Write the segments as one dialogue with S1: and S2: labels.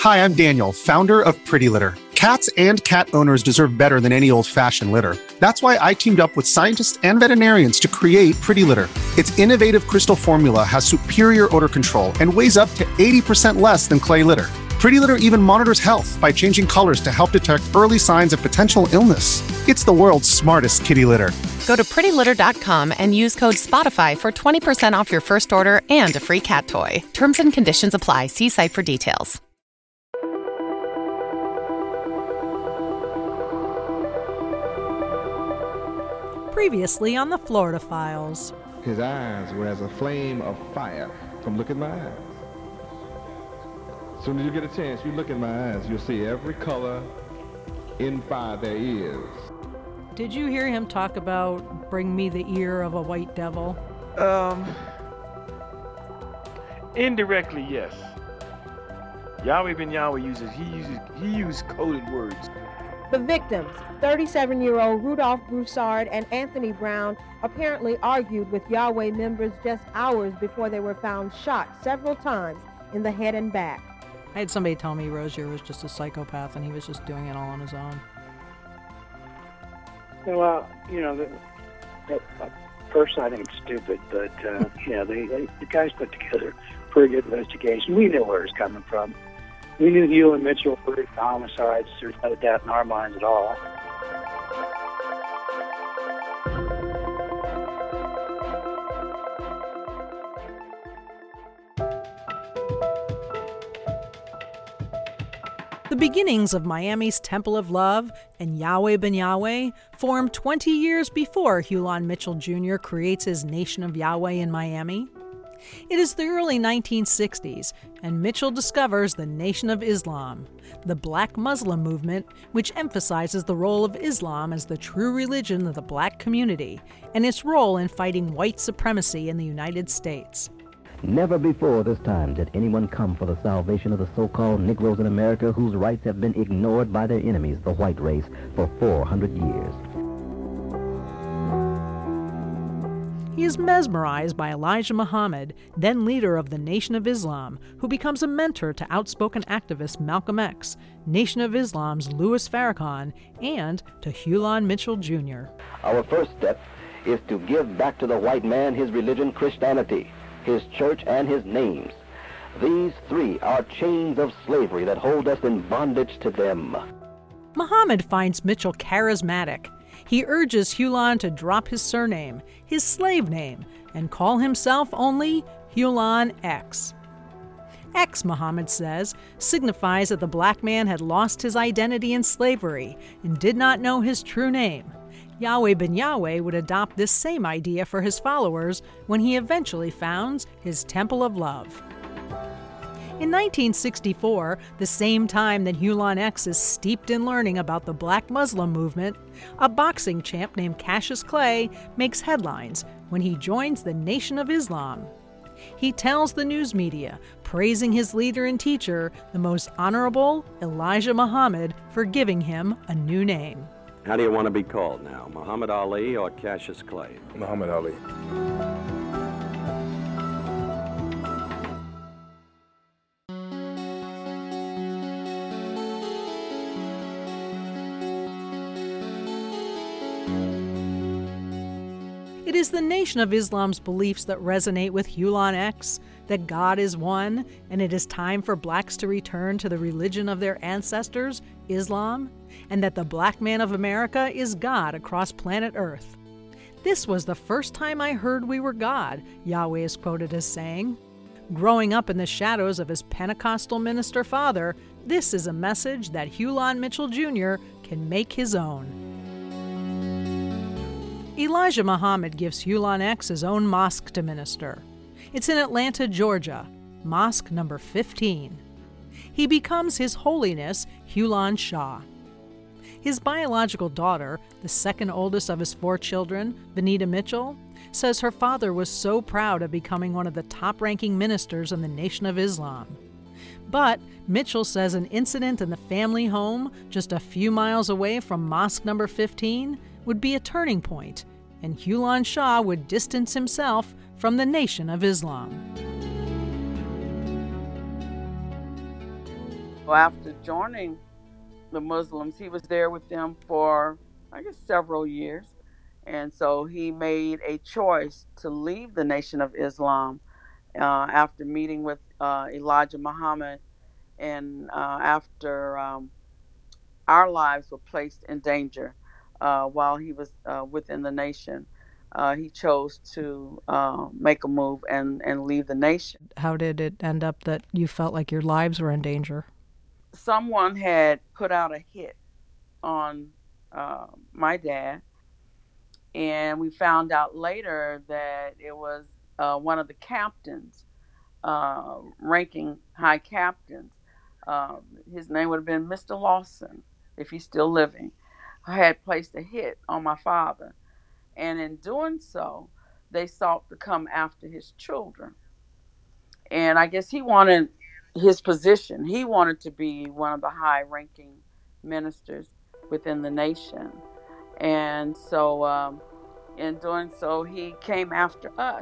S1: Hi, I'm Daniel, founder of Pretty Litter. Cats and cat owners deserve better than any old-fashioned litter. That's why I teamed up with scientists and veterinarians to create Pretty Litter. Its innovative crystal formula has superior odor control and weighs up to 80% less than clay litter. Pretty Litter even monitors health by changing colors to help detect early signs of potential illness. It's the world's smartest kitty litter.
S2: Go to prettylitter.com and use code SPOTIFY for 20% off your first order and a free cat toy. Terms and conditions apply. See site for details.
S3: Previously on the Florida Files.
S4: His eyes were as a flame of fire. Come look at my eyes. As soon as you get a chance, you look in my eyes, you'll see every color in fire there is.
S3: Did you hear him talk about bring me the ear of a white devil?
S5: Indirectly, yes. Yahweh Ben Yahweh he used coded words.
S6: The victims, 37-year-old Rudolph Broussard and Anthony Brown, apparently argued with Yahweh members just hours before they were found shot several times in the head and back.
S3: I had somebody tell me Rozier was just a psychopath and he was just doing it all on his own.
S7: Well, that person I think is stupid, but the guys put together a pretty good investigation. We knew where it was coming from. We knew Hewlin Mitchell were homicides. There's no doubt in our minds at all.
S3: The beginnings of Miami's Temple of Love and Yahweh Ben Yahweh formed 20 years before Hewlin Mitchell Jr. creates his Nation of Yahweh in Miami. It is the early 1960s, and Mitchell discovers the Nation of Islam, the Black Muslim movement, which emphasizes the role of Islam as the true religion of the black community and its role in fighting white supremacy in the United States.
S8: Never before this time did anyone come for the salvation of the so-called Negroes in America whose rights have been ignored by their enemies, the white race, for 400 years.
S3: He is mesmerized by Elijah Muhammad, then leader of the Nation of Islam, who becomes a mentor to outspoken activist Malcolm X, Nation of Islam's Louis Farrakhan, and to Hewlin Mitchell Jr.
S8: Our first step is to give back to the white man his religion, Christianity, his church, and his names. These three are chains of slavery that hold us in bondage to them.
S3: Muhammad finds Mitchell charismatic. He urges Hewlin to drop his surname, his slave name, and call himself only Hewlin X. X, Muhammad says, signifies that the black man had lost his identity in slavery and did not know his true name. Yahweh Ben Yahweh would adopt this same idea for his followers when he eventually founds his Temple of Love. In 1964, the same time that Hewlin X is steeped in learning about the Black Muslim movement, a boxing champ named Cassius Clay makes headlines when he joins the Nation of Islam. He tells the news media, praising his leader and teacher, the Most Honorable Elijah Muhammad, for giving him a new name.
S9: How do you want to be called now, Muhammad Ali or Cassius Clay?
S4: Muhammad Ali.
S3: It is the Nation of Islam's beliefs that resonate with Hewlin X, that God is one, and it is time for blacks to return to the religion of their ancestors, Islam, and that the black man of America is God across planet Earth. This was the first time I heard we were God, Yahweh is quoted as saying. Growing up in the shadows of his Pentecostal minister father, this is a message that Hewlin Mitchell Jr. can make his own. Elijah Muhammad gives Hewlin X his own mosque to minister. It's in Atlanta, Georgia, mosque number 15. He becomes His Holiness Hewlin Shah. His biological daughter, the second oldest of his 4 children, Benita Mitchell, says her father was so proud of becoming one of the top-ranking ministers in the Nation of Islam. But Mitchell says an incident in the family home just a few miles away from mosque number 15 would be a turning point, and Hewlin Shah would distance himself from the Nation of Islam.
S10: After joining the Muslims, he was there with them for, I guess, several years. And so he made a choice to leave the Nation of Islam after meeting with Elijah Muhammad, and after our lives were placed in danger while he was within the nation. He chose to make a move and leave the nation.
S3: How did it end up that you felt like your lives were in danger?
S10: Someone had put out a hit on my dad, and we found out later that it was one of the captains, ranking high captains. His name would have been Mr. Lawson, if he's still living, had placed a hit on my father. And in doing so, they sought to come after his children. And I guess he wanted his position. He wanted to be one of the high-ranking ministers within the nation. And so in doing so, he came after us.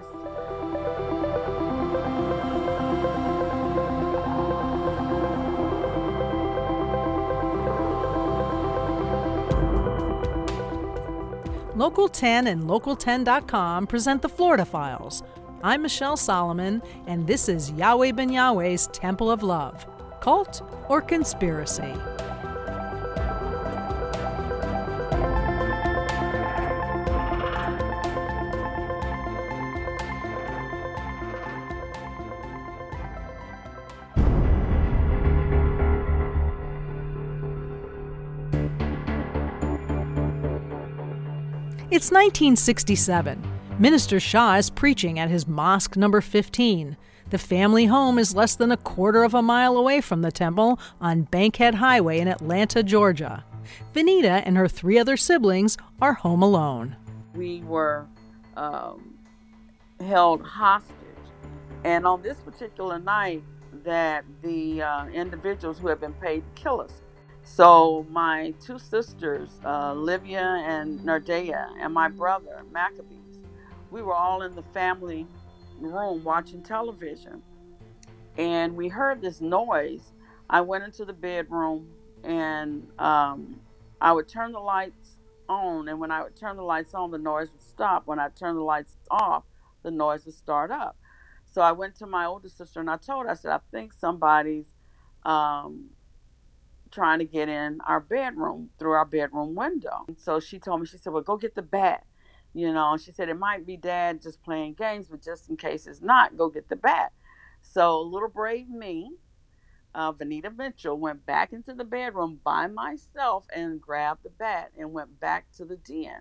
S3: Local 10 and Local10.com present the Florida Files. I'm Michelle Solomon, and this is Yahweh Ben Yahweh's Temple of Love. Cult or conspiracy? It's 1967. Minister Shah is preaching at his mosque number 15. The family home is less than a quarter of a mile away from the temple on Bankhead Highway in Atlanta, Georgia. Vanita and her 3 other siblings are home alone.
S10: We were held hostage. And on this particular night, that the individuals who had been paid to kill us. So my 2 sisters, Livia and Nardea, and my brother, Maccabees, we were all in the family room watching television. And we heard this noise. I went into the bedroom, and I would turn the lights on. And when I would turn the lights on, the noise would stop. When I turned the lights off, the noise would start up. So I went to my older sister, and I told her, I said, I think somebody's trying to get in our bedroom through our bedroom window. So she told me, she said, well, go get the bat. You know, she said, it might be Dad just playing games, but just in case it's not, go get the bat. So little brave me, Vanita Mitchell, went back into the bedroom by myself and grabbed the bat and went back to the den.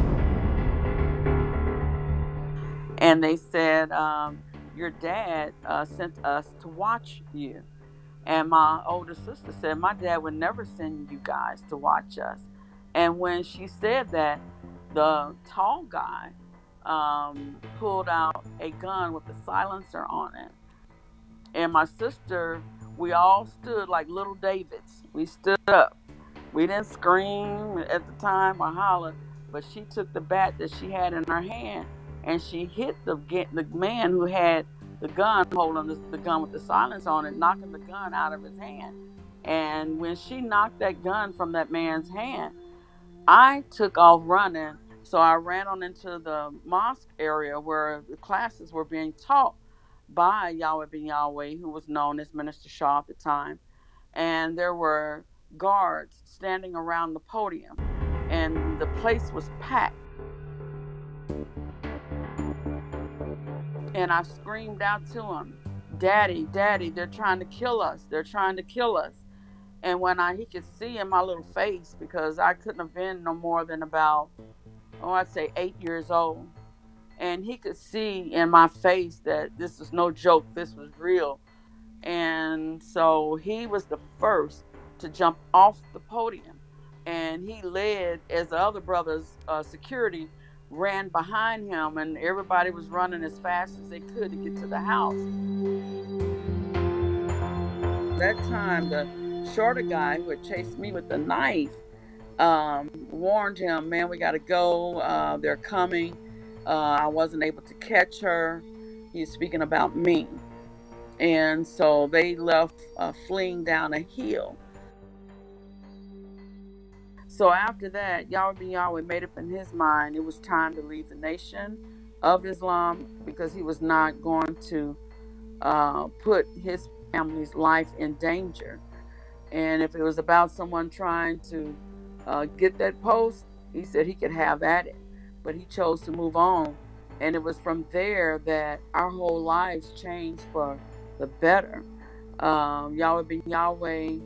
S10: And they said, your dad sent us to watch you. And my older sister said, my dad would never send you guys to watch us. And when she said that, the tall guy pulled out a gun with a silencer on it. And my sister, we all stood like little Davids. We stood up. We didn't scream at the time or holler, but she took the bat that she had in her hand and she hit the man who had the gun, holding the gun with the silencer on it, knocking the gun out of his hand. And when she knocked that gun from that man's hand, I took off running. So I ran on into the mosque area where the classes were being taught by Yahweh Ben Yahweh, who was known as Minister Shah at the time. And there were guards standing around the podium, and the place was packed. And I screamed out to him, Daddy, Daddy, they're trying to kill us. They're trying to kill us. And when he could see in my little face, because I couldn't have been no more than about, I'd say 8 years old. And he could see in my face that this was no joke, this was real. And so he was the first to jump off the podium. And he led, as the other brothers, security, ran behind him, and everybody was running as fast as they could to get to the house. That time, the shorter guy who had chased me with the knife warned him, man, we got to go. They're coming. I wasn't able to catch her. He's speaking about me. And so they left fleeing down a hill. So after that, Yahweh ben Yahweh made up in his mind it was time to leave the nation of Islam, because he was not going to put his family's life in danger. And if it was about someone trying to get that post, he said he could have at it. But he chose to move on. And it was from there that our whole lives changed for the better. Yahweh ben Yahweh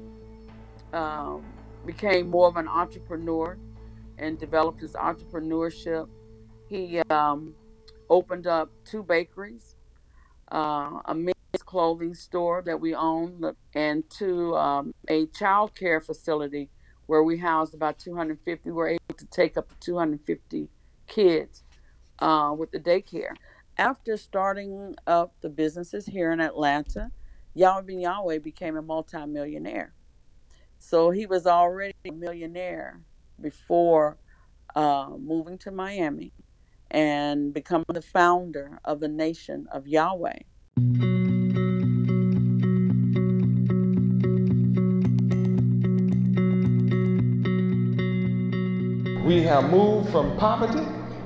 S10: became more of an entrepreneur and developed his entrepreneurship. He opened up 2 bakeries, a men's clothing store that we own, and a child care facility where we housed about 250. We were able to take up to 250 kids with the daycare. After starting up the businesses here in Atlanta, Yahweh ben Yahweh became a multimillionaire. So he was already a millionaire before moving to Miami and becoming the founder of the Nation of Yahweh.
S4: We have moved from poverty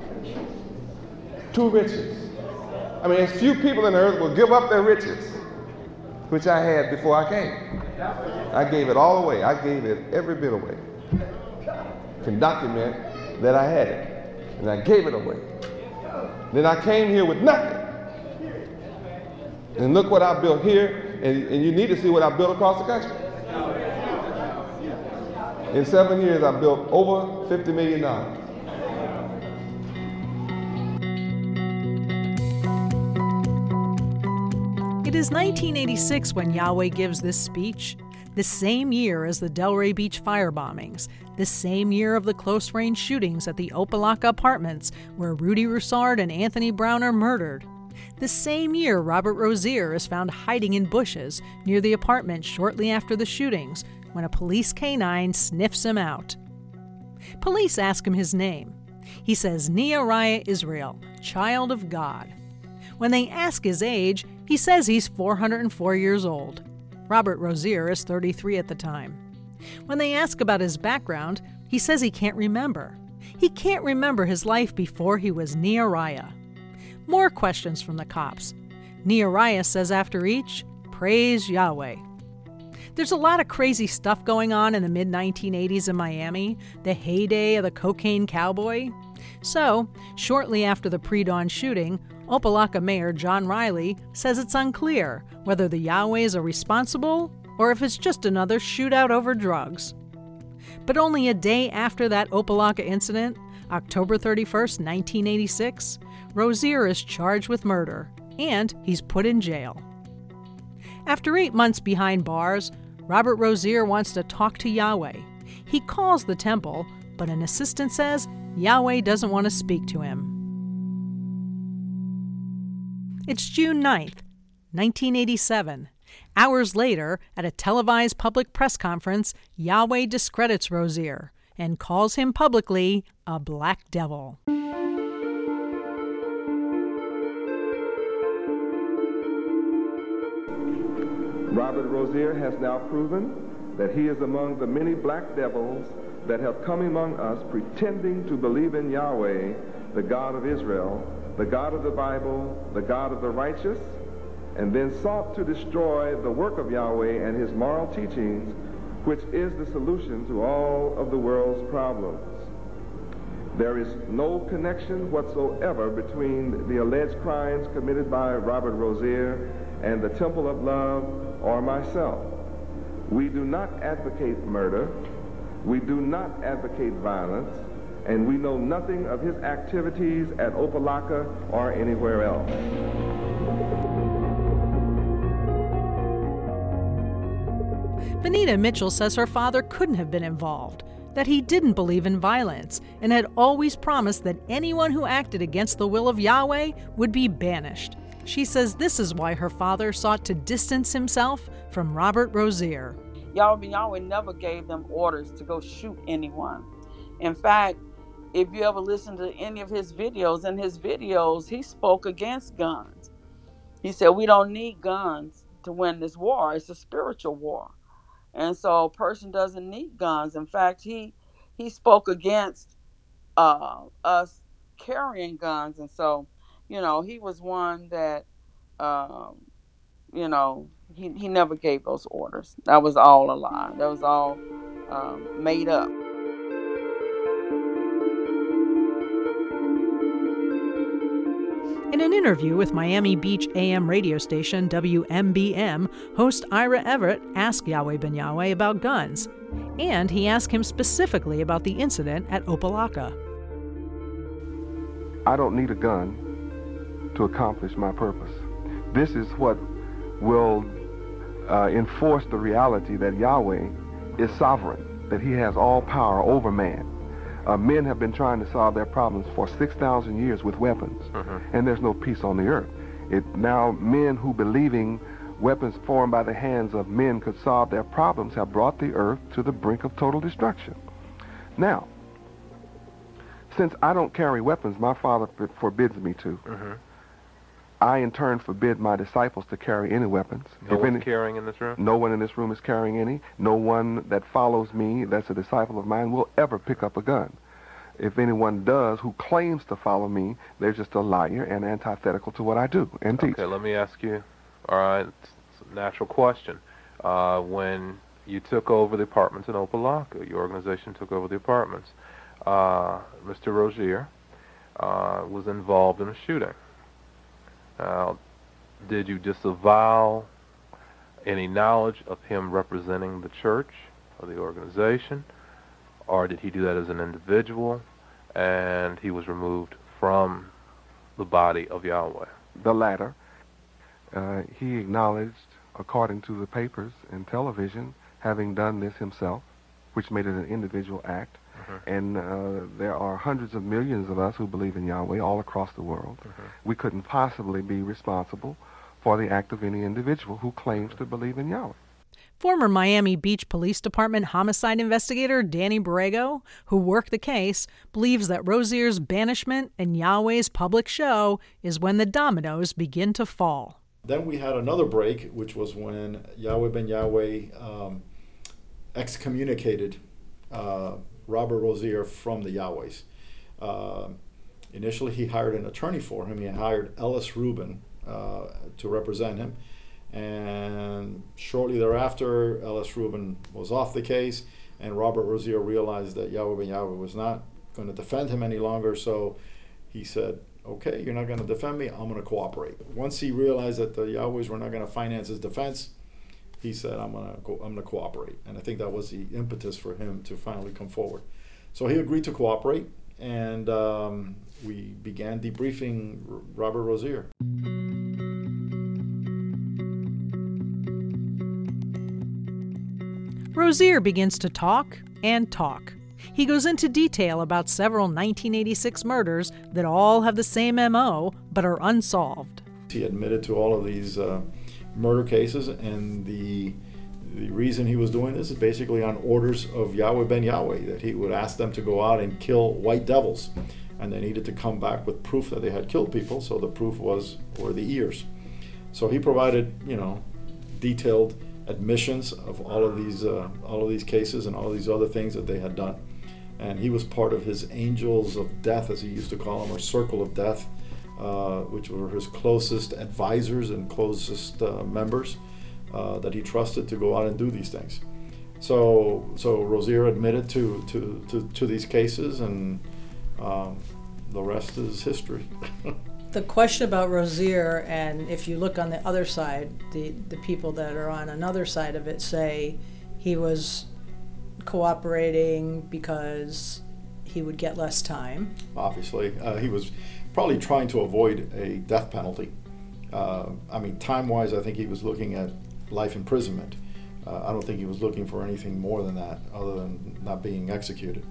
S4: to riches. I mean, there's few people in the earth will give up their riches, which I had before I came. I gave it all away. I gave it every bit away. Can document that I had it, and I gave it away. Then I came here with nothing. And look what I built here, and you need to see what I built across the country. In 7 years, I built over $50 million.
S3: It is 1986 when Yahweh gives this speech, the same year as the Delray Beach fire bombings, the same year of the close-range shootings at the Opa-locka apartments where Rudy Roussard and Anthony Brown are murdered, the same year Robert Rozier is found hiding in bushes near the apartment shortly after the shootings when a police canine sniffs him out. Police ask him his name. He says Nehariah Israel, child of God. When they ask his age, he says he's 404 years old. Robert Rozier is 33 at the time. When they ask about his background, he says he can't remember. He can't remember his life before he was Nehariah. More questions from the cops. Nehariah says after each, "Praise Yahweh." There's a lot of crazy stuff going on in the mid-1980s in Miami, the heyday of the cocaine cowboy. So, shortly after the pre-dawn shooting, Opa-locka Mayor John Riley says it's unclear whether the Yahwehs are responsible or if it's just another shootout over drugs. But only a day after that Opa-locka incident, October 31st, 1986, Rozier is charged with murder, and he's put in jail. After 8 months behind bars, Robert Rozier wants to talk to Yahweh. He calls the temple, but an assistant says Yahweh doesn't want to speak to him. It's June 9th, 1987. Hours later, at a televised public press conference, Yahweh discredits Rozier and calls him publicly a black devil.
S4: Robert Rozier has now proven that he is among the many black devils that have come among us pretending to believe in Yahweh, the God of Israel, the God of the Bible, the God of the righteous, and then sought to destroy the work of Yahweh and his moral teachings, which is the solution to all of the world's problems. There is no connection whatsoever between the alleged crimes committed by Robert Rozier and the Temple of Love or myself. We do not advocate murder. We do not advocate violence. And we know nothing of his activities at Opa-locka or anywhere else.
S3: Benita Mitchell says her father couldn't have been involved, that he didn't believe in violence, and had always promised that anyone who acted against the will of Yahweh would be banished. She says this is why her father sought to distance himself from Robert Rozier.
S10: Yahweh ben Yahweh never gave them orders to go shoot anyone. In fact, if you ever listen to any of his videos, he spoke against guns. He said, we don't need guns to win this war. It's a spiritual war. And so a person doesn't need guns. In fact, he spoke against us carrying guns. And so, you know, he was one that, you know, he never gave those orders. That was all a lie. That was all made up.
S3: In an interview with Miami Beach AM radio station WMBM, host Ira Everett asked Yahweh Ben Yahweh about guns, and he asked him specifically about the incident at Opa-locka.
S4: I don't need a gun to accomplish my purpose. This is what will enforce the reality that Yahweh is sovereign, that he has all power over man. Men have been trying to solve their problems for 6,000 years with weapons, and there's no peace on the earth. Now men who believing weapons formed by the hands of men could solve their problems have brought the earth to the brink of total destruction. Now, since I don't carry weapons, my Father forbids me to. I, in turn, forbid my disciples to carry any weapons.
S11: No one's carrying in this room?
S4: No one in this room is carrying any. No one that follows me, that's a disciple of mine, will ever pick up a gun. If anyone does who claims to follow me, they're just a liar and antithetical to what I do and teach.
S11: Okay, let me ask you, all right, it's a natural question. When you took over the apartments in Opa-locka, your organization took over the apartments, Mr. Rozier was involved in a shooting. Did you disavow any knowledge of him representing the church or the organization, or did he do that as an individual and he was removed from the body of Yahweh?
S4: The latter. He acknowledged, according to the papers and television, having done this himself, which made it an individual act. And there are hundreds of millions of us who believe in Yahweh all across the world. We couldn't possibly be responsible for the act of any individual who claims to believe in Yahweh.
S3: Former Miami Beach Police Department homicide investigator Danny Borrego, who worked the case, believes that Rozier's banishment and Yahweh's public show is when the dominoes begin to fall.
S12: Then we had another break, which was when Yahweh Ben Yahweh excommunicated Robert Rozier from the Yahwehs. Initially, he hired an attorney for him. He hired Ellis Rubin to represent him. And shortly thereafter, Ellis Rubin was off the case, and Robert Rozier realized that Yahweh Ben Yahweh was not going to defend him any longer, so he said, okay, you're not going to defend me, I'm going to cooperate. Once he realized that the Yahwehs were not going to finance his defense, he said, I'm going to cooperate. And I think that was the impetus for him to finally come forward. So he agreed to cooperate, and we began debriefing Robert Rozier.
S3: Rozier begins to talk and talk. He goes into detail about several 1986 murders that all have the same MO but are unsolved.
S12: He admitted to all of these murder cases, and the reason he was doing this is basically on orders of Yahweh Ben Yahweh, that he would ask them to go out and kill white devils, and they needed to come back with proof that they had killed people. So the proof were the ears. So he provided, detailed admissions of all of these cases and all these other things that they had done, and he was part of his angels of death, as he used to call them, or circle of death, which were his closest advisors and closest members that he trusted to go out and do these things. So Rozier admitted to these cases, and the rest is history.
S3: The question about Rozier, and if you look on the other side, the people that are on another side of it say he was cooperating because he would get less time.
S12: Obviously, he was probably trying to avoid a death penalty. Time-wise, I think he was looking at life imprisonment. I don't think he was looking for anything more than that, other than not being executed.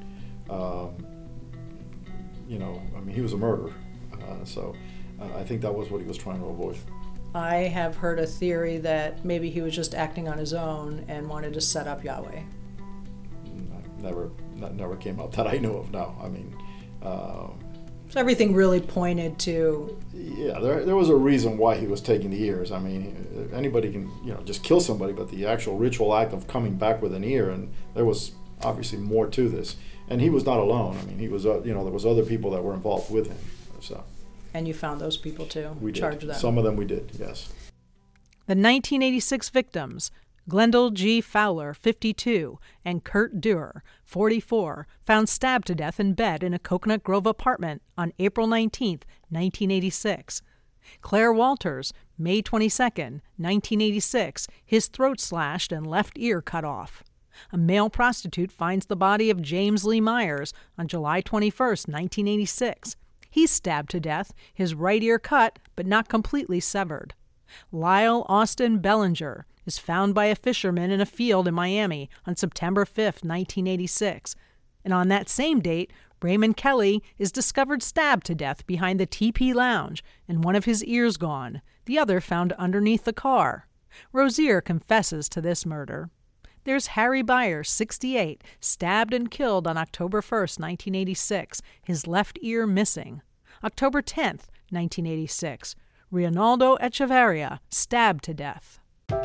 S12: He was a murderer. So I think that was what he was trying to avoid.
S3: I have heard a theory that maybe he was just acting on his own and wanted to set up Yahweh.
S12: Never came up that I know of, no.
S3: So everything really pointed to...
S12: Yeah, there was a reason why he was taking the ears. I mean, anybody can, just kill somebody, but the actual ritual act of coming back with an ear, and there was obviously more to this. And he was not alone. I mean, he was, there was other people that were involved with him. So.
S3: And you found those people too?
S12: We
S3: charged
S12: did.
S3: Them.
S12: Some of them we did, yes.
S3: The 1986 victims, Glendale G. Fowler, 52, and Kurt Dewar, 44, found stabbed to death in bed in a Coconut Grove apartment on April 19, 1986. Claire Walters, May 22, 1986, his throat slashed and left ear cut off. A male prostitute finds the body of James Lee Myers on July 21, 1986. He's stabbed to death, his right ear cut but not completely severed. Lyle Austin Bellinger is found by a fisherman in a field in Miami on September 5, 1986. And on that same date, Raymond Kelly is discovered stabbed to death behind the TP Lounge and one of his ears gone, the other found underneath the car. Rozier confesses to this murder. There's Harry Byers, 68, stabbed and killed on October 1, 1986, his left ear missing. October 10, 1986, Reinaldo Echeverria, stabbed to death.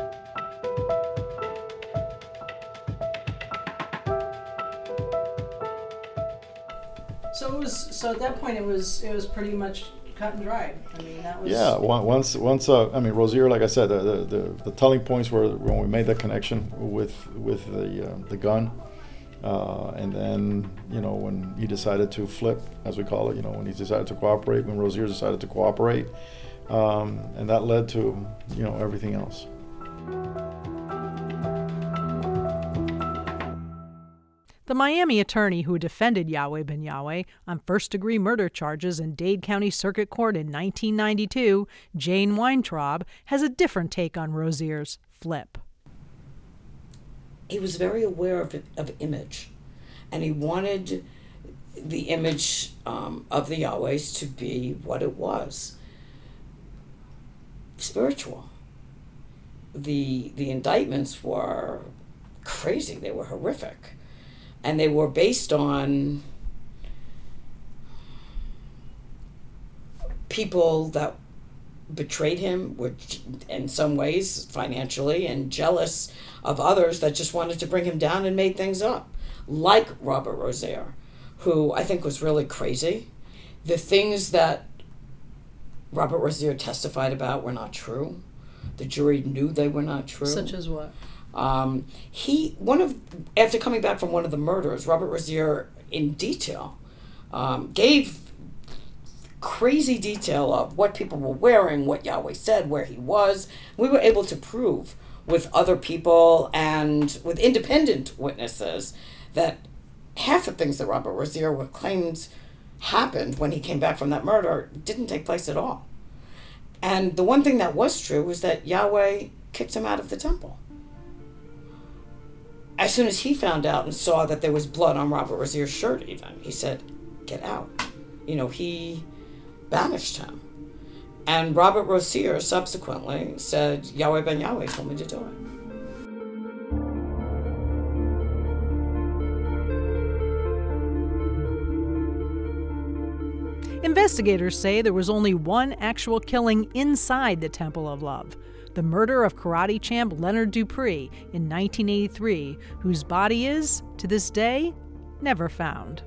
S3: So at that point it was pretty much cut and dried. I mean, that was...
S12: Yeah, once Rozier, like I said, the telling points were when we made that connection with the gun, and then when he decided to flip, as we call it, when he decided to cooperate, when Rozier decided to cooperate, and that led to everything else.
S3: The Miami attorney who defended Yahweh Ben Yahweh on first-degree murder charges in Dade County Circuit Court in 1992, Jane Weintraub, has a different take on Rozier's flip.
S13: He was very aware of image, and he wanted the image of the Yahwehs to be what it was, spiritual. The indictments were crazy. They were horrific. And they were based on people that betrayed him, which in some ways financially, and jealous of others that just wanted to bring him down and made things up, like Robert Rozier, who I think was really crazy. The things that Robert Rozier testified about were not true. The jury knew they were not true.
S3: Such as what?
S13: After coming back from one of the murders, Robert Rozier, in detail, gave crazy detail of what people were wearing, what Yahweh said, where he was. We were able to prove with other people and with independent witnesses that half the things that Robert Rozier claimed happened when he came back from that murder didn't take place at all. And the one thing that was true was that Yahweh kicked him out of the temple. As soon as he found out and saw that there was blood on Robert Rozier's shirt even, he said, get out. He banished him. And Robert Rozier subsequently said, Yahweh Ben Yahweh told me to do it.
S3: Investigators say there was only one actual killing inside the Temple of Love. The murder of karate champ Leonard Dupree in 1983, whose body is, to this day, never found.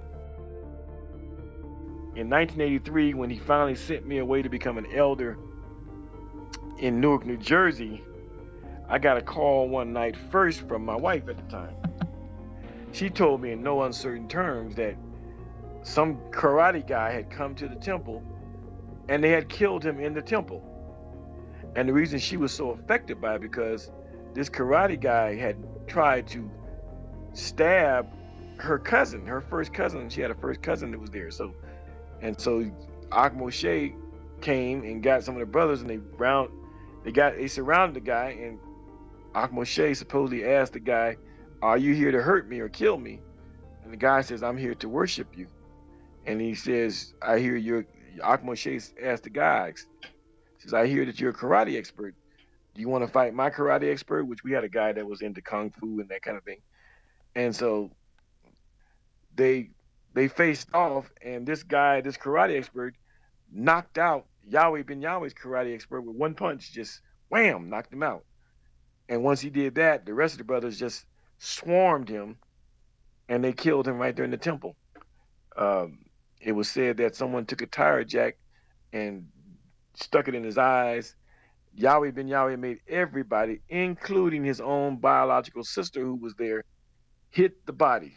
S5: In 1983, when he finally sent me away to become an elder in Newark, New Jersey, I got a call one night first from my wife at the time. She told me in no uncertain terms that some karate guy had come to the temple and they had killed him in the temple. And the reason she was so affected by it because this karate guy had tried to stab her cousin, her first cousin. She had a first cousin that was there. So Ak Moshe came and got some of the brothers, and they surrounded the guy, and Ak Moshe supposedly asked the guy, "Are you here to hurt me or kill me?" And the guy says, "I'm here to worship you." And he says, "I hear you're." Ak Moshe asked the guy, says, "I hear that you're a karate expert. Do you want to fight my karate expert?" Which we had a guy that was into kung fu and that kind of thing. And so they they faced off, and this guy, this karate expert, knocked out Yahweh Ben Yahweh's karate expert with one punch, just wham, knocked him out. And once he did that, the rest of the brothers just swarmed him, and they killed him right there in the temple. It was said that someone took a tire jack and stuck it in his eyes. Yahweh Ben Yahweh made everybody, including his own biological sister who was there, hit the body.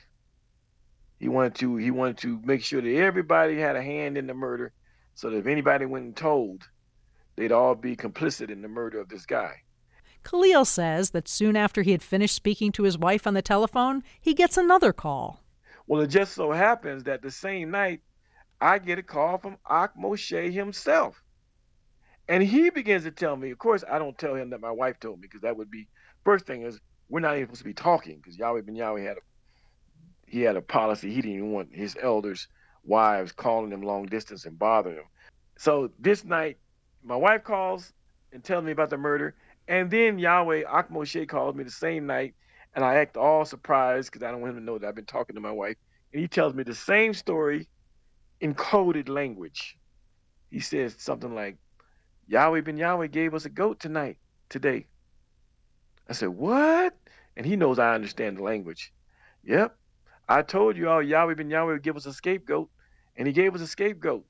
S5: He wanted to make sure that everybody had a hand in the murder, so that if anybody went and told, they'd all be complicit in the murder of this guy.
S3: Khalil says that soon after he had finished speaking to his wife on the telephone, he gets another call.
S5: Well, it just so happens that the same night, I get a call from Ak Moshe himself. And he begins to tell me, of course, I don't tell him that my wife told me, because that would be, first thing is, we're not even supposed to be talking, because Yahweh Ben Yahweh had a policy. He didn't even want his elders' wives calling him long distance and bothering him. So this night, my wife calls and tells me about the murder. And then Yahweh, Ak Moshe, calls me the same night, and I act all surprised because I don't want him to know that I've been talking to my wife. And he tells me the same story in coded language. He says something like, Yahweh Ben Yahweh gave us a goat today. I said, what? And he knows I understand the language. Yep. I told you all Yahweh Ben Yahweh would give us a scapegoat, and he gave us a scapegoat.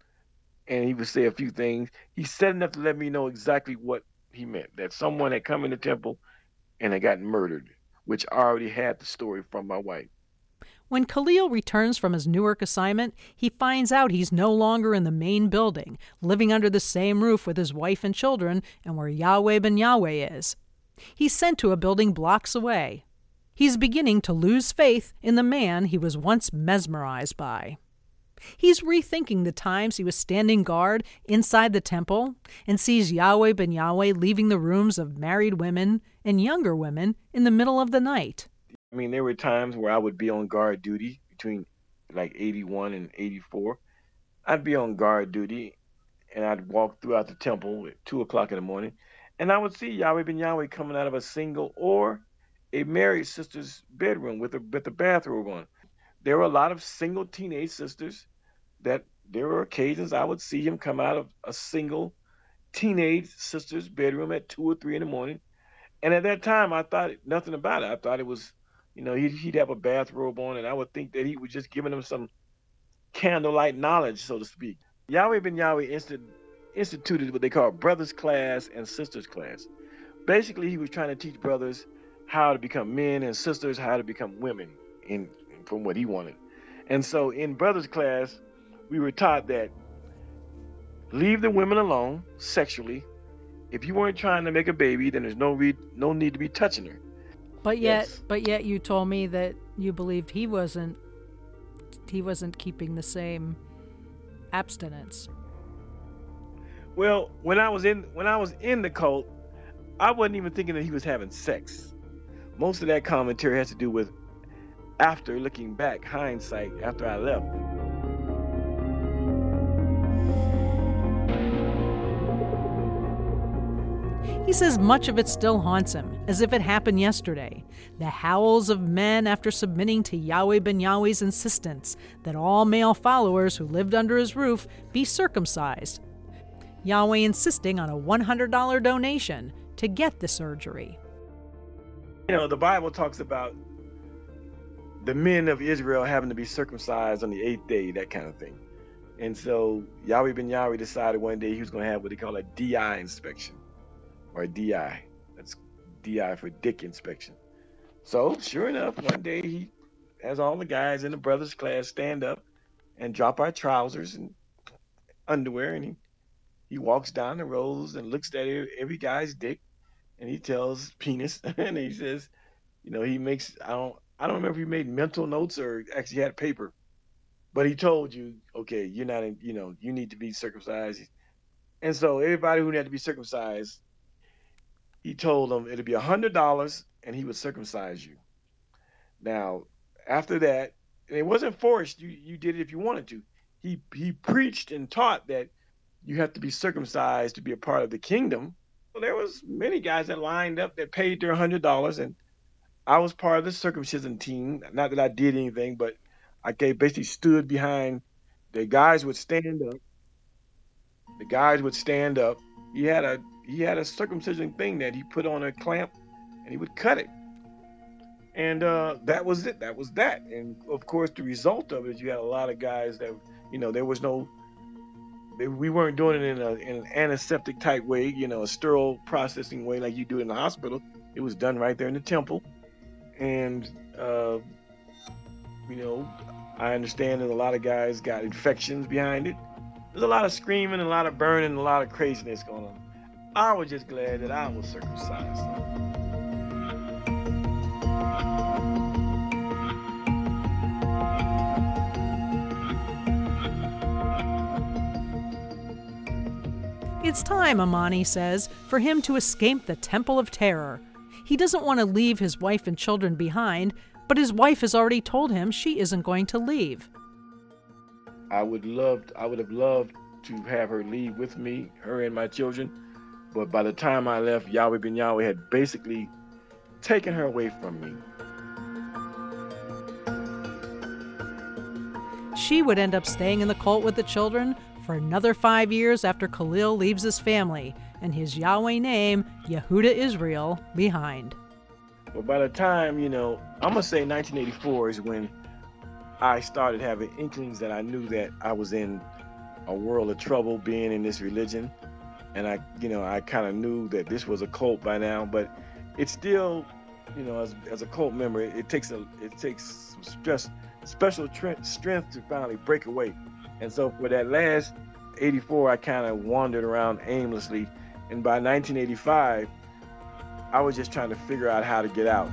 S5: And he would say a few things. He said enough to let me know exactly what he meant, that someone had come in the temple and had gotten murdered, which I already had the story from my wife.
S3: When Khalil returns from his Newark assignment, he finds out he's no longer in the main building, living under the same roof with his wife and children, and where Yahweh Ben Yahweh is. He's sent to a building blocks away. He's beginning to lose faith in the man he was once mesmerized by. He's rethinking the times he was standing guard inside the temple and sees Yahweh Ben Yahweh leaving the rooms of married women and younger women in the middle of the night.
S5: I mean, there were times where I would be on guard duty between like 81 and 84. I'd be on guard duty, and I'd walk throughout the temple at 2 o'clock in the morning, and I would see Yahweh Ben Yahweh coming out of a single or a married sister's bedroom with a bathrobe on. There were a lot of single teenage sisters that there were occasions I would see him come out of a single teenage sister's bedroom at 2 or 3 in the morning. And at that time, I thought nothing about it. I thought it was, he'd have a bathrobe on, and I would think that he was just giving them some candlelight knowledge, so to speak. Yahweh Ben Yahweh instituted what they call brothers class and sisters class. Basically, he was trying to teach brothers how to become men and sisters how to become women from what he wanted. And so in brothers class, we were taught that leave the women alone sexually. If you weren't trying to make a baby, then there's no need to be touching her.
S3: But yet you told me that you believed he wasn't keeping the same abstinence.
S5: Well, when I was in the cult, I wasn't even thinking that he was having sex. Most of that commentary has to do with after looking back, hindsight, after I left.
S3: He says much of it still haunts him, as if it happened yesterday. The howls of men after submitting to Yahweh Ben Yahweh's insistence that all male followers who lived under his roof be circumcised. Yahweh insisting on a $100 donation to get the surgery.
S5: The Bible talks about the men of Israel having to be circumcised on the 8th day, that kind of thing. And so Yahweh Ben Yahweh decided one day he was going to have what they call a DI inspection, or a DI. That's DI for dick inspection. So sure enough, one day he has all the guys in the brothers class stand up and drop our trousers and underwear, and he walks down the rows and looks at every guy's dick, and he tells penis, and he says, he makes, I don't remember if he made mental notes or actually had paper, but he told you, okay, you're not, you need to be circumcised. And so everybody who had to be circumcised, he told them it'd be $100 and he would circumcise you. Now, after that, and it wasn't forced, you did it if you wanted to. He preached and taught that you have to be circumcised to be a part of the kingdom. Well, there was many guys that lined up that paid their $100, and I was part of the circumcision team. Not that I did anything, but I basically stood behind. The guys would stand up. The guys would stand up. He had a circumcision thing that he put on a clamp, and he would cut it. And that was it. That was that. And of course, the result of it is you had a lot of guys that, there was no. We weren't doing it in an antiseptic type way, a sterile processing way like you do in the hospital. It was done right there in the temple. And, I understand that a lot of guys got infections behind it. There's a lot of screaming, a lot of burning, a lot of craziness going on. I was just glad that I was circumcised.
S3: It's time, Amani says, for him to escape the Temple of Terror. He doesn't want to leave his wife and children behind, but his wife has already told him she isn't going to leave.
S5: I would have loved to have her leave with me, her and my children, but by the time I left, Yahweh Ben Yahweh had basically taken her away from me.
S3: She would end up staying in the cult with the children for another 5 years after Khalil leaves his family and his Yahweh name, Yehuda Israel, behind.
S5: But by the time, I'm going to say 1984 is when I started having inklings that I knew that I was in a world of trouble being in this religion. And I kind of knew that this was a cult by now, but it's still, as a cult member, it takes some special strength to finally break away. And so for that last 84, I kind of wandered around aimlessly. And by 1985, I was just trying to figure out how to get out.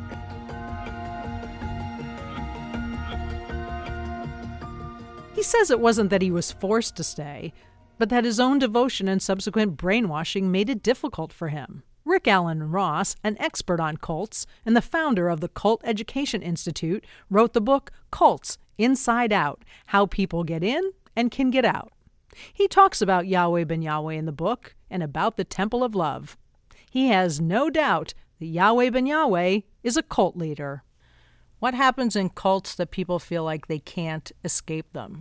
S3: He says it wasn't that he was forced to stay, but that his own devotion and subsequent brainwashing made it difficult for him. Rick Allen Ross, an expert on cults and the founder of the Cult Education Institute, wrote the book Cults Inside Out: How People Get In and Can Get Out. He talks about Yahweh Ben Yahweh in the book and about the Temple of Love. He has no doubt that Yahweh Ben Yahweh is a cult leader. What happens in cults that people feel like they can't escape them?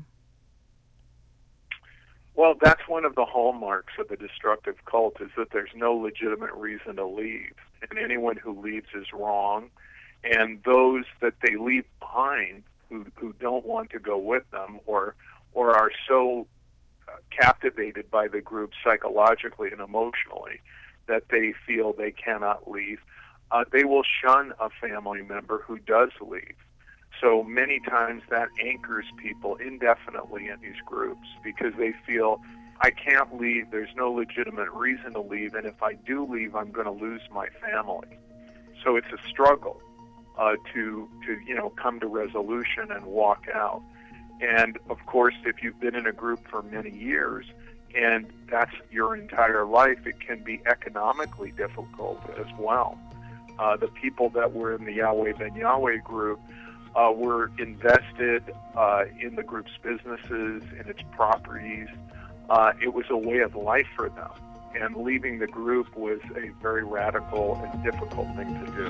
S14: Well, that's one of the hallmarks of the destructive cult, is that there's no legitimate reason to leave. And anyone who leaves is wrong. And those that they leave behind who don't want to go with them or are so captivated by the group psychologically and emotionally that they feel they cannot leave, they will shun a family member who does leave. So many times that anchors people indefinitely in these groups because they feel, I can't leave, there's no legitimate reason to leave, and if I do leave, I'm going to lose my family. So it's a struggle to come to resolution and walk out. And of course, if you've been in a group for many years and that's your entire life, it can be economically difficult as well. The people that were in the Yahweh Ben Yahweh group were invested in the group's businesses, in its properties. It was a way of life for them. And leaving the group was a very radical and difficult thing to do.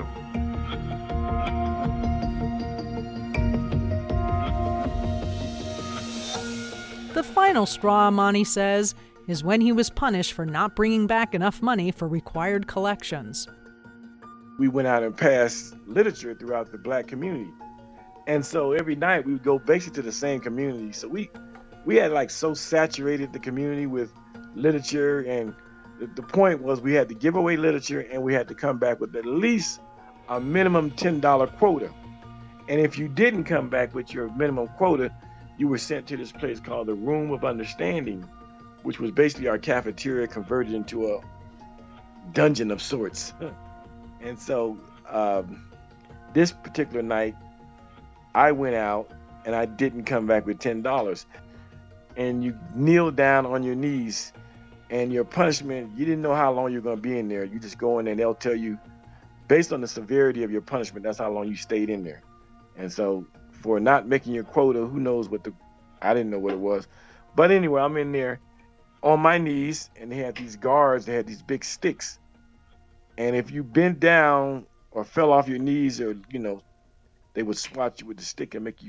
S3: The final straw, Amani says, is when he was punished for not bringing back enough money for required collections.
S5: We went out and passed literature throughout the black community. And so every night we would go basically to the same community. So we had so saturated the community with literature, and the point was we had to give away literature and we had to come back with at least a minimum $10 quota. And if you didn't come back with your minimum quota, you were sent to this place called the Room of Understanding, which was basically our cafeteria converted into a dungeon of sorts. And so this particular night, I went out and I didn't come back with $10. And you kneel down on your knees, and your punishment, you didn't know how long you're going to be in there. You just go in there and they'll tell you, based on the severity of your punishment, that's how long you stayed in there. And so for not making your quota, who knows I didn't know what it was. But anyway, I'm in there on my knees, and they had these guards, they had these big sticks. And if you bent down or fell off your knees, or, they would swat you with the stick and make you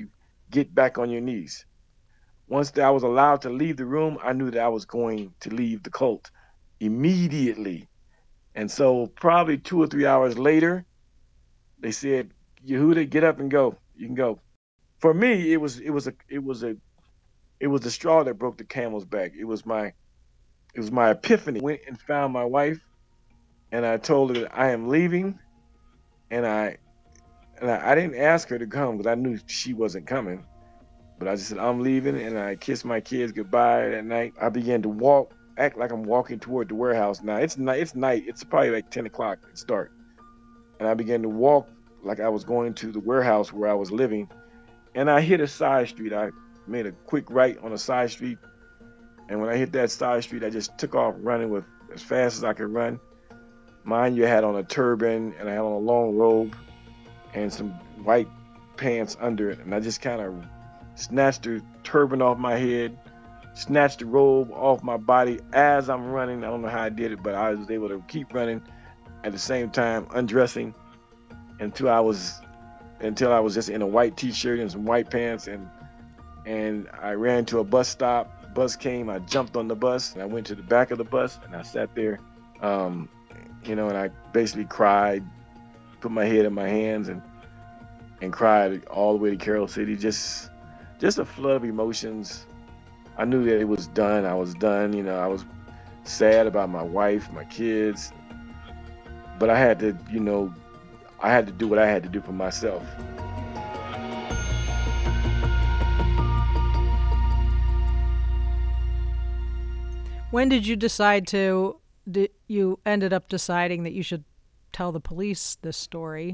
S5: get back on your knees. Once I was allowed to leave the room, I knew that I was going to leave the cult immediately. And so probably 2 or 3 hours later, they said, Yehuda, get up and go. You can go. For me, it was the straw that broke the camel's back. It was my epiphany. I went and found my wife, and I told her that I am leaving, and I didn't ask her to come because I knew she wasn't coming. But I just said, I'm leaving, and I kissed my kids goodbye that night. I began to act like I'm walking toward the warehouse. Now, it's night. It's probably like 10 o'clock. It's dark. And I began to walk like I was going to the warehouse where I was living. And I hit a side street. I made a quick right on a side street. And when I hit that side street, I just took off running with as fast as I could run. Mind you, I had on a turban, and I had on a long robe and some white pants under it. And I just kind of snatched the turban off my head, snatched the robe off my body as I'm running. I don't know how I did it, but I was able to keep running at the same time, undressing until I was just in a white t-shirt and some white pants, and I ran to a bus stop. Bus came, I jumped on the bus, and I went to the back of the bus, and I sat there, and I basically cried, put my head in my hands, and cried all the way to Carroll City. Just a flood of emotions. I knew that it was done. I was done. I was sad about my wife, my kids, but I had to do what I had to do for myself.
S3: When did you you ended up deciding that you should tell the police this story?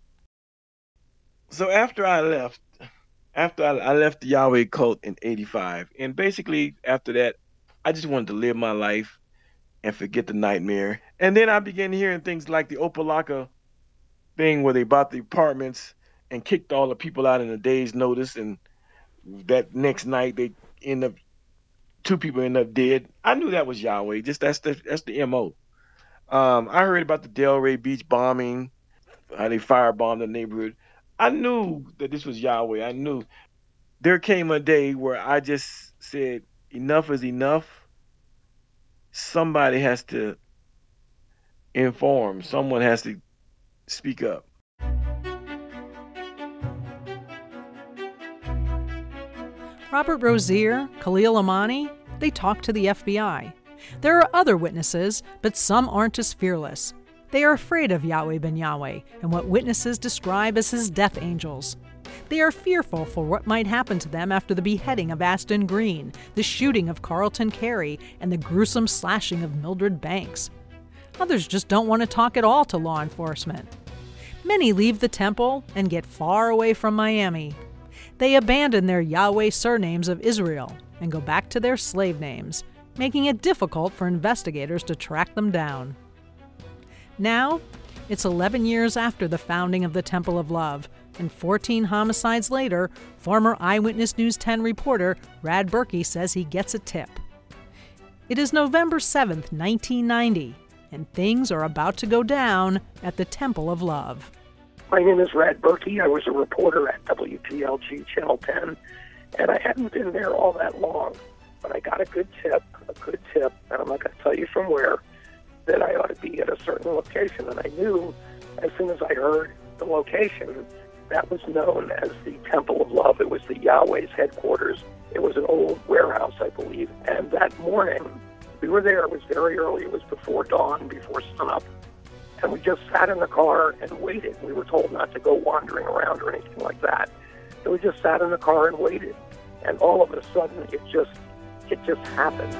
S5: So after I left the Yahweh cult in 85, and basically after that, I just wanted to live my life and forget the nightmare. And then I began hearing things like the Opalaka thing where they bought the apartments and kicked all the people out in a day's notice, and that next night two people end up dead. I knew that was Yahweh. Just that's the MO. I heard about the Delray Beach bombing, how they firebombed the neighborhood. I knew that this was Yahweh. I knew. There came a day where I just said, enough is enough. Somebody has to inform. Someone has to speak up.
S3: Robert Rozier, Khalil Amani, they talked to the FBI. There are other witnesses, but some aren't as fearless. They are afraid of Yahweh ben Yahweh and what witnesses describe as his death angels. They are fearful for what might happen to them after the beheading of Aston Green, the shooting of Carlton Carey, and the gruesome slashing of Mildred Banks. Others just don't want to talk at all to law enforcement. Many leave the temple and get far away from Miami. They abandon their Yahweh surnames of Israel and go back to their slave names, making it difficult for investigators to track them down. Now, it's 11 years after the founding of the Temple of Love, and 14 homicides later, former Eyewitness News 10 reporter Rad Berkey says he gets a tip. It is November 7th, 1990, and things are about to go down at the Temple of Love.
S15: My name is Rad Berkey. I was a reporter at WPLG Channel 10, and I hadn't been there all that long, but I got a good tip, and I'm not going to tell you from where, that I ought to be at a certain location. And I knew as soon as I heard the location, that was known as the Temple of Love. It was the Yahweh's headquarters. It was an old warehouse, I believe. And that morning, we were there. It was very early. It was before dawn, before sunup. And we just sat in the car and waited. We were told not to go wandering around or anything like that. So we just sat in the car and waited. And all of a sudden, it just happened.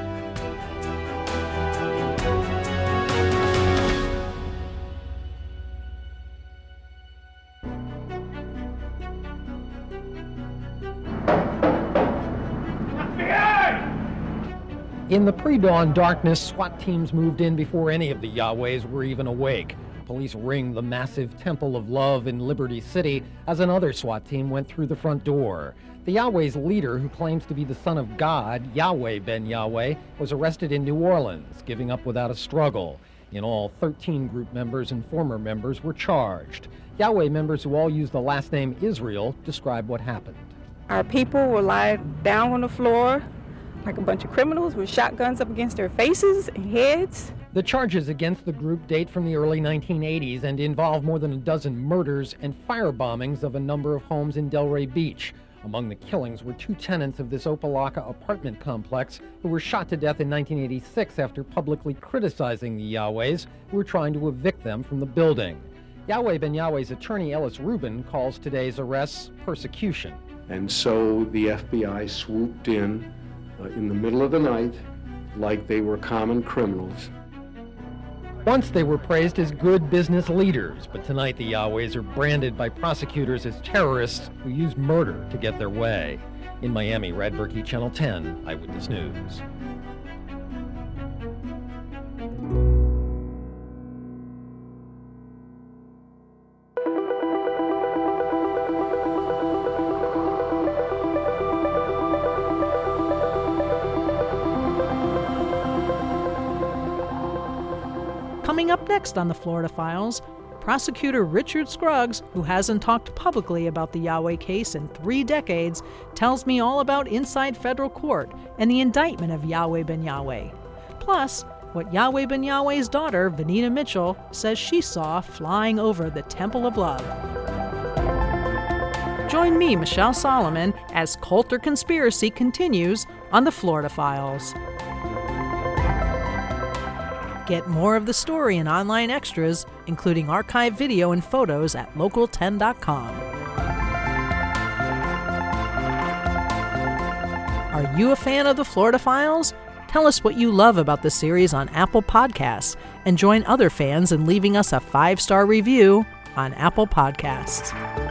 S16: In the pre-dawn darkness, SWAT teams moved in before any of the Yahwehs were even awake. Police ringed the massive Temple of Love in Liberty City as another SWAT team went through the front door. The Yahweh's leader, who claims to be the son of God, Yahweh ben Yahweh, was arrested in New Orleans, giving up without a struggle. In all, 13 group members and former members were charged. Yahweh members who all use the last name Israel describe what happened.
S17: Our people will lie down on the floor like a bunch of criminals with shotguns up against their faces and heads.
S16: The charges against the group date from the early 1980s and involve more than a dozen murders and firebombings of a number of homes in Delray Beach. Among the killings were 2 tenants of this Opa-locka apartment complex who were shot to death in 1986 after publicly criticizing the Yahways who were trying to evict them from the building. Yahweh Ben Yahweh's attorney Ellis Rubin calls today's arrests persecution.
S18: And so the FBI swooped in the middle of the night like they were common criminals.
S16: Once they were praised as good business leaders, but tonight the Yahways are branded by prosecutors as terrorists who used murder to get their way. In Miami, Brad Berkey, Channel 10, Eyewitness News.
S3: Coming up next on the Florida Files, prosecutor Richard Scruggs, who hasn't talked publicly about the Yahweh case in 3 decades, tells me all about inside federal court and the indictment of Yahweh Ben Yahweh. Plus, what Yahweh Ben Yahweh's daughter, Vanita Mitchell, says she saw flying over the Temple of Love. Join me, Michelle Solomon, as Cult or Conspiracy continues on the Florida Files. Get more of the story and online extras, including archive video and photos at local10.com. Are you a fan of the Florida Files? Tell us what you love about the series on Apple Podcasts and join other fans in leaving us a 5-star review on Apple Podcasts.